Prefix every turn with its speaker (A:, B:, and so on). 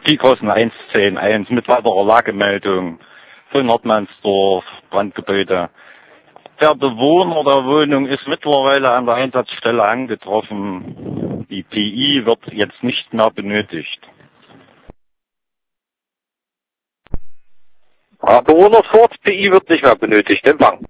A: Viehkosten 110.1 mit weiterer Lagemeldung von Nordmannsdorf, Brandgebäude. Der Bewohner der Wohnung ist mittlerweile an der Einsatzstelle angetroffen. Die PI wird jetzt nicht mehr benötigt.
B: Bewohner fort, PI wird nicht mehr benötigt. Empfang.